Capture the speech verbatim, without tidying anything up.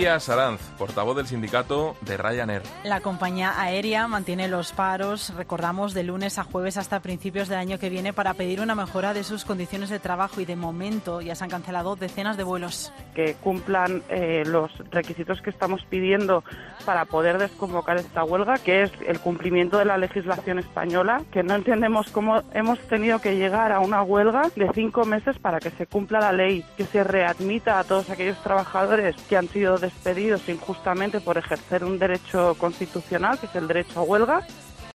Iria Saranz, portavoz del sindicato de Ryanair. La compañía aérea mantiene los paros, recordamos, de lunes a jueves hasta principios del año que viene para pedir una mejora de sus condiciones de trabajo y de momento ya se han cancelado decenas de vuelos. Que cumplan eh, los requisitos que estamos pidiendo para poder desconvocar esta huelga, que es el cumplimiento de la legislación española, que no entendemos cómo hemos tenido que llegar a una huelga de cinco meses para que se cumpla la ley, que se readmita a todos aquellos trabajadores que han sido despedidos injustamente por ejercer un derecho constitucional, que es el derecho a huelga,